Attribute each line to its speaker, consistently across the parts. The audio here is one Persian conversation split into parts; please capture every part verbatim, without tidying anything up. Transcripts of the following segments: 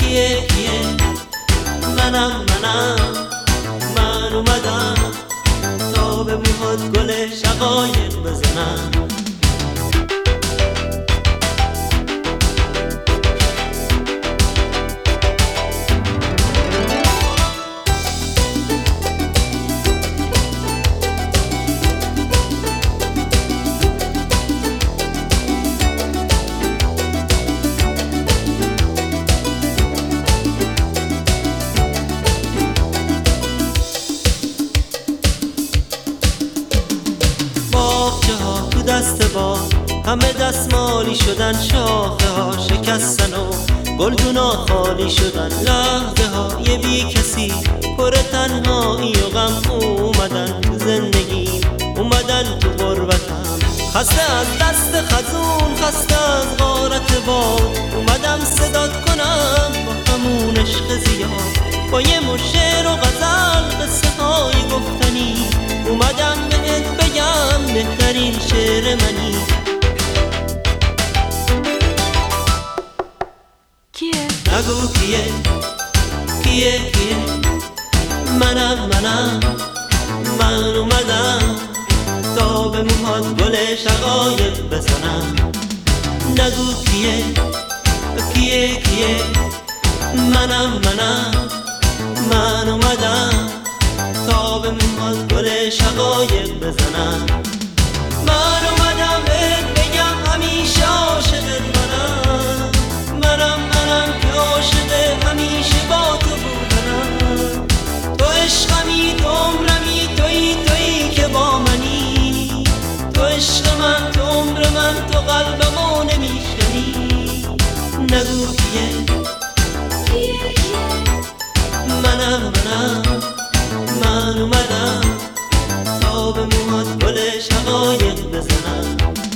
Speaker 1: کیه کیه منم منم من اومدم تا به موهات گل شقایق بزنم. دست با همه دستمالی شدن، شاخه ها شکستن و گلدونا خالی شدن، لحظه های بی کسی پر تنهایی و غم اومدن تو زندگی، اومدن تو غربتم. خسته از دست خزون، خسته از غارت باد، اومدم صدات کنم با همون عشق زیاد، با یه مش شعر و غزل قصه های گفتنی، اومدم بهت بگم بهترین شعر منی.
Speaker 2: کیه؟
Speaker 1: نگو کیه کیه کیه منم منم من اومدم تا به موهات گل شقایق بزنم. نگو کیه کیه کیه منم منم من اومدم تا به موهات گل شقایق بزنم. من اومدم بهت بگم همیشه عاشقت منم، منم منم که عاشق همیشه با تو بودنم. تو عشقمی، تو عمرمی، تویی تویی که با منی، تو عشق من، تو عمر من، تو قلبمو نمیشنی. نگو کیه منم منم من اومدم تا به موهات گل شقایق بزنم.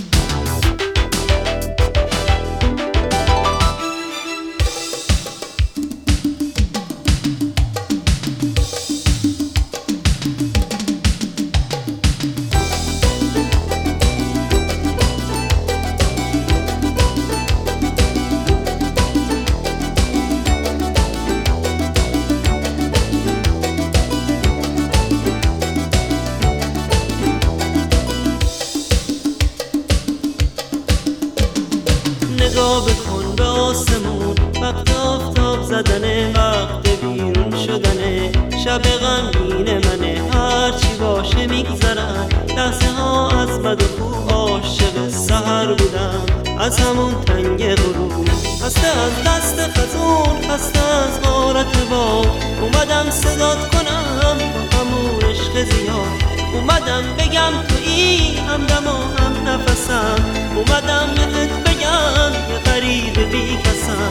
Speaker 1: نگاه بکن به آسمون، وقت آفتاب زدنه، وقت بیرون شدنه، شب غمگین منه، هرچی باشه میگذرم. لحظه ها از بد و خوب عاشق سحر بودم، از همون تنگ غروب. خسته از دست خزون، خسته از غارت باد، اومدم صدات کنم با همون عشق زیاد، اومدم بگم تویی همدم و هم نفسم، اومدم بهت بگم یه غریب بی کسم.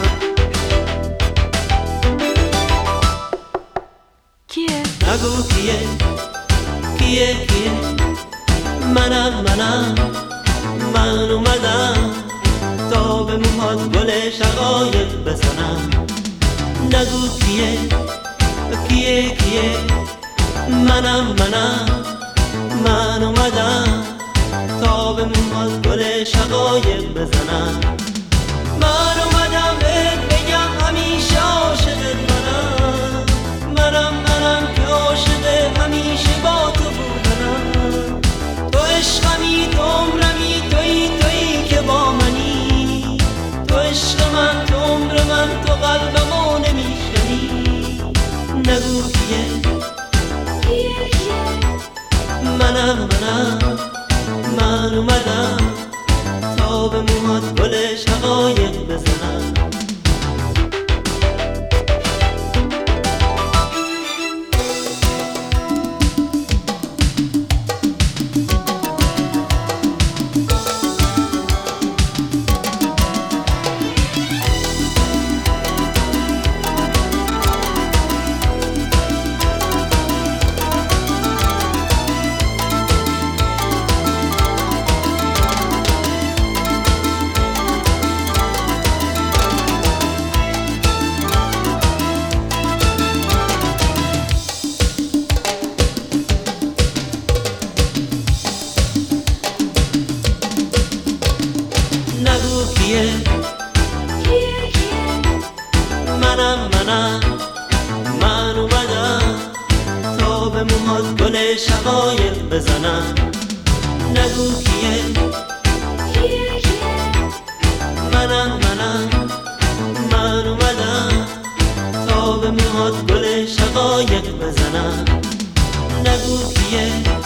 Speaker 2: کیه؟
Speaker 1: نگو کیه کیه کیه منم منم من اومدم تا به موهات گل شقایق بزنم. نگو کیه کیه کیه منم منم من اومدم تا به موهات گل شقایق بزنم. من اومدم بهت بگم همیشه عاشقت منم، منم منم که عاشق همیشه با تو بودنم. تو عشقمی، تو عمرمی، تویی تویی که با منی، تو عشق من، تو عمر من، تو قلبمو نمیشنی. نگو کیه منم منم من اومدم تا به موهات گل شقایق بزنم. منم منم من اومدم تا به موهات گل شقایق بزنم. نگو کیه
Speaker 2: کیه کیه
Speaker 1: منم منم من اومدم تا به موهات گل شقایق بزنم. نگو کیه